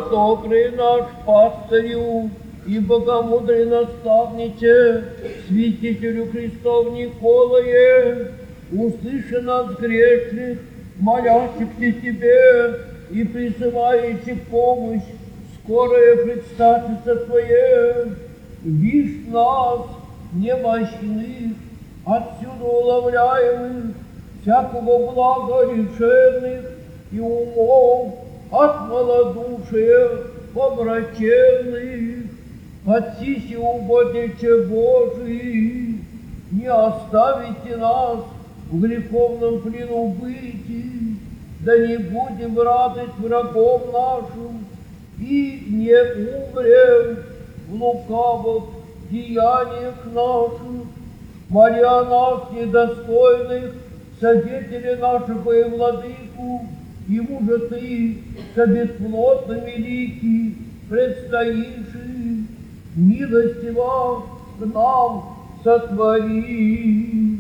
добрый наш пастырю и богомудрый наставниче, святителю Христов Николае, услыши нас грешных, молящихся Тебе и призывающих помощь, скорое предстательство Твое. Вишь нас, немощных, отсюда уловляемых, всякого блага лишенных и умов от малодушия помраченных, отсиси угодниче Божий, не оставите нас в греховном плену бытии, да не будем радость врагом нашим, и не умрем в лукавых деяниях наших. Моля нас, недостойных, свидетели нашего и владыку, ему же ты, бесплотно великий, предстоишь, милостиво к нам сотвори.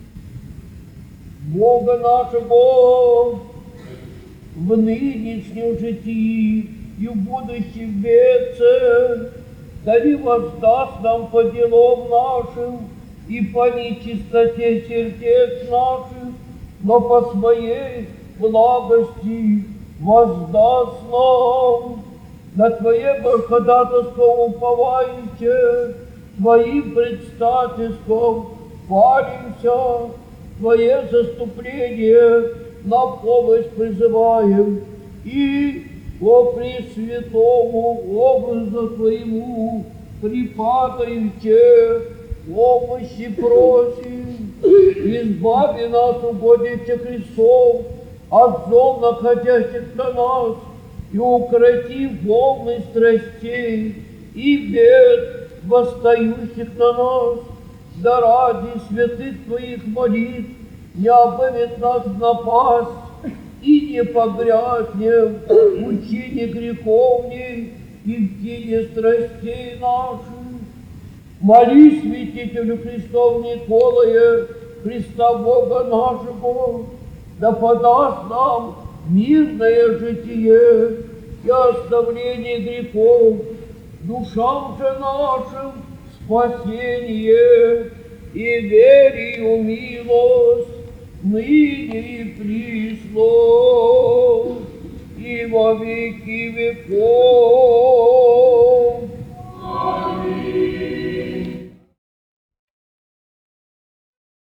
Бога нашего в нынешнем житии и в будущем веце, дари воздаст нам по делам нашим и по нечистоте сердец наших, но по своей благости воздаст нам. На Твое ходатайство уповающее, Твоим предстательством хвалимся, Твое заступление на помощь призываем, и по пресвятому образу Твоему припадаючи помощи просим. Избави нас, угодниче Христов, от зол находящих на нас, и укроти волны страстей и бед, восстающих на нас, да ради святых Твоих молитв не обымет нас напасть, и не погрязнем в учении греховней и в тени страстей наших. Молись святителю Христов Николае, Христа Бога нашего, да подаст нам мирное житие и оставление грехов, душам же нашим спасение и верию милость, ныне и присно, и во веки веков.